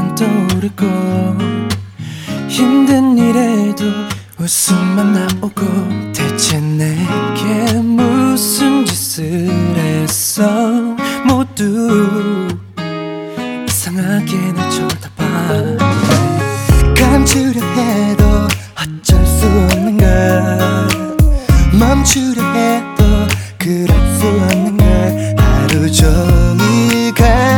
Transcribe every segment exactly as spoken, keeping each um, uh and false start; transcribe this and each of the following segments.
넌 떠오르고 힘든 일에도 웃음만 나오고 대체 내게 무슨 짓을 했어. 모두 이상하게 날 쳐다봐. 감추려 해도 어쩔 수 없는 걸, 멈추려 해도 그럴 수 없는 걸. 하루 종일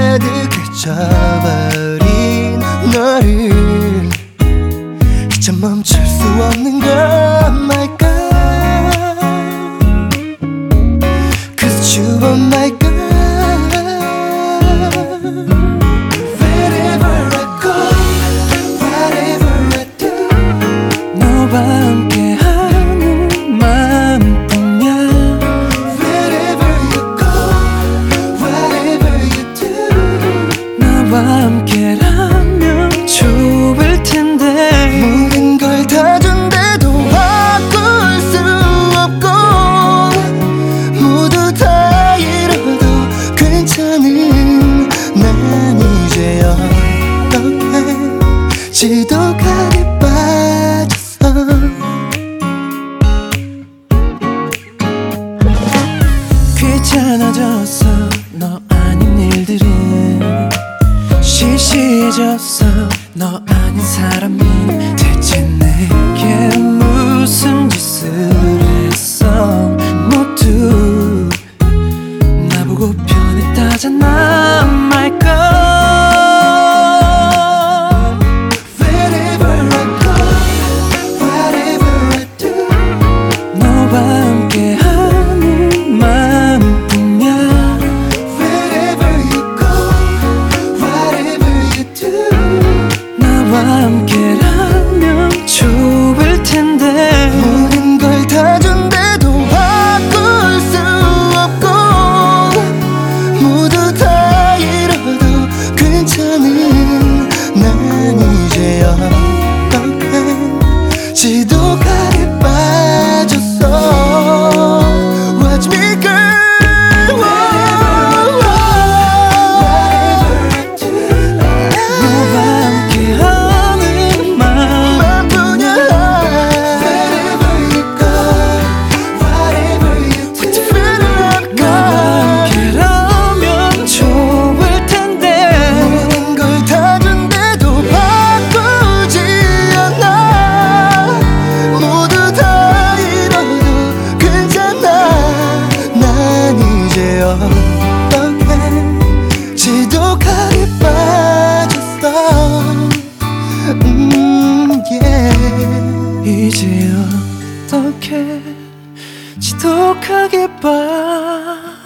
가득해져버린 너를 이제 멈출 수 없는 걸. My God, cause you are my God. Wherever I go, whatever I do, 너와 함께하는 마음뿐이야. Wherever you go, whatever you do, 나와 함께라면 좋을 텐데. 모든 걸 다 준대도 바꿀 수 없고, 모두 다 잃어도 괜찮은 난 이제 어떻게 지독하게 빠졌어. 귀찮아졌어 너 아닌 일들은, 시시해졌어 너 아닌 사람이. 대체 내게 무슨 짓을 했어. 모두 나보고 변했다잖아. My God, wherever I go, whatever I do, 너와 함께하는 마음뿐이야. Wherever you go, whatever you do, 나와 함께라면 좋을 텐데. 모든 걸 다 준대도 바꿀 수 없고, 모두 다 잃어도 괜찮은 난 이제 어떻게 지독하게 빠졌어. Watch me girl, whatever I do, 너와 함께하는 마음뿐이야. Wherever you go, whatever you do, 나와 함께라면 좋을 텐데. 모든 걸 다 준대도 바꾸지 않아. 모두 다 잃어도 괜찮아. 난 이제 어떻게 지독하게 빠졌어. 음, yeah. 이제 어떻게 지독하게 빠졌어.